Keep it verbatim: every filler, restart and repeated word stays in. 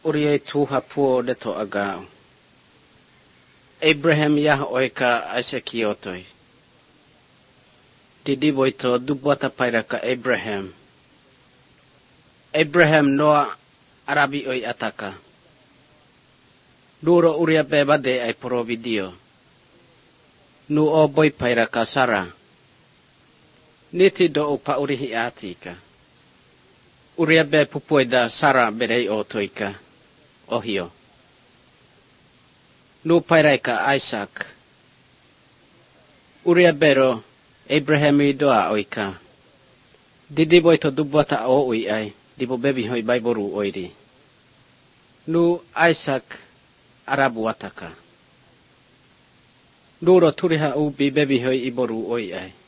uriye tuha puo de to agao. Abraham yah oika Isaaciotoy. Didi boito dubwata pairaka Abraham. Abraham noa arabi oi ataka. Duro uria bebade ay providio. Nu o boy pairaka Sara. Niti do upa urihi atika. Uria be pupueda Sara berei otoika. Ohio. Nu pairaika Isaac. Uria bero Abraham doa oika. Didi boito dubwata o ui ay. Dibo bebi hoi baiboru oiri. Nu Isaac arabu wataka. Duro turiha ubi bebi hoi iboru oi ay.